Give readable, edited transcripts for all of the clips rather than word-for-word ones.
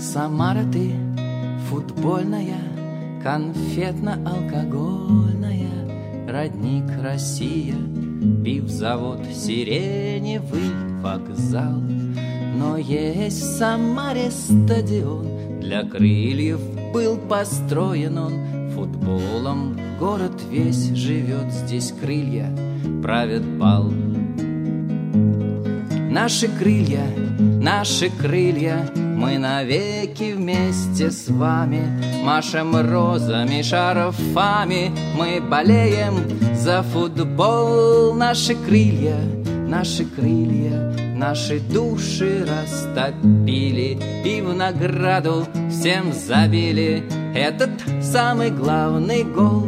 Самара, ты футбольная, конфетно-алкогольная, родник Россия, пивзавод, сиреневый вокзал. Но есть в Самаре стадион, для крыльев был построен он. Футболом город весь живет, здесь крылья правят бал. Наши крылья, мы навеки вместе с вами. Машем розами, шарфами, мы болеем за футбол. Наши крылья, наши души растопили и в награду всем забили этот самый главный гол.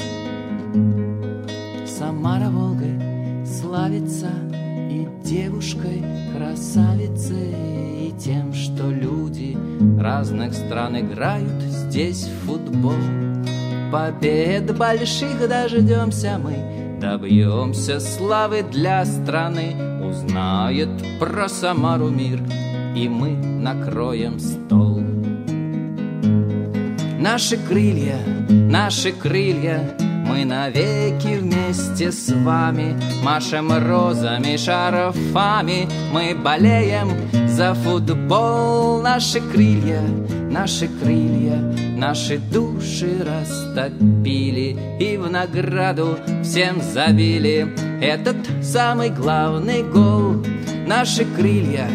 Самара Волгой славится и девушкой красавицей, и тем, что люди разных стран играют здесь в футбол. Побед больших дождемся мы, добьемся славы для страны. Узнает про Самару мир, и мы накроем стол. Наши крылья, мы навеки вместе с вами. Машем розами, шарфами, мы болеем за футбол. Наши крылья, наши души растопили и в награду всем забили этот самый главный гол. Наши крылья,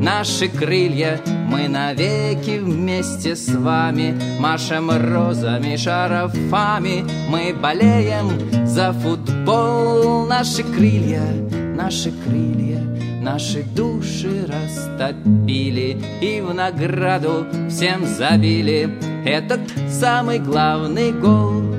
мы навеки вместе с вами. Машем розами, шарфами, мы болеем за футбол. Наши крылья, наши души растопили и в награду всем забили этот самый главный гол.